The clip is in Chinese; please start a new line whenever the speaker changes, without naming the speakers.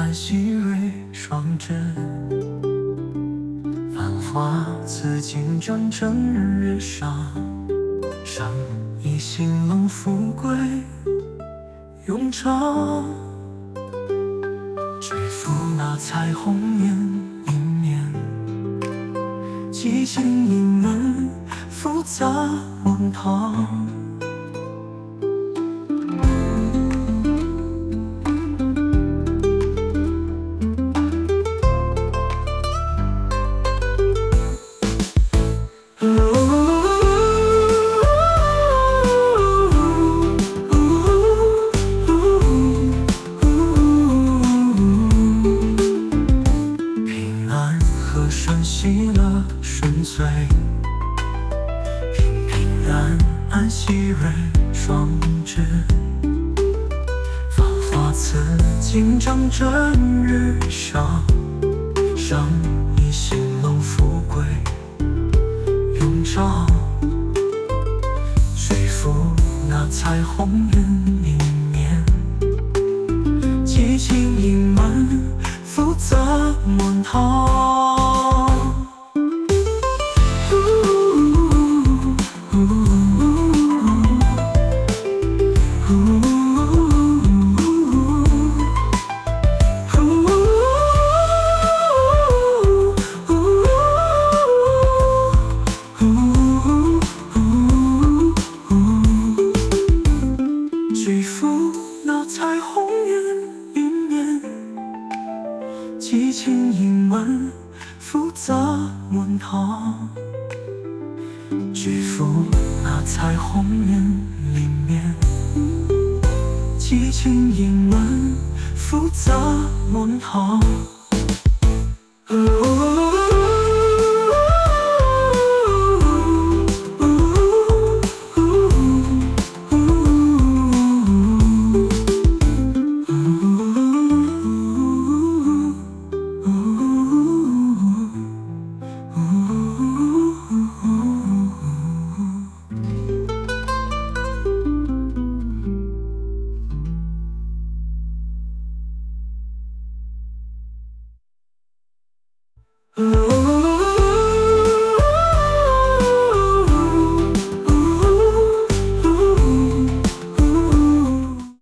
安熹蕊双枝。繁华似锦帐，整日上，上一心冷富贵永长。追拂那彩虹烟迎面，激情盈门，复杂mon堂。和顺喜乐顺遂，平平安安熹蕊双枝。繁华似锦帐，整日上，上一心冷富贵永长。追拂那彩虹烟迎面，激情盈满，复杂mon堂。追拂那彩虹烟迎面，激情盈满，复杂mon堂。追拂那彩虹烟迎面，激情盈满，复杂mon堂。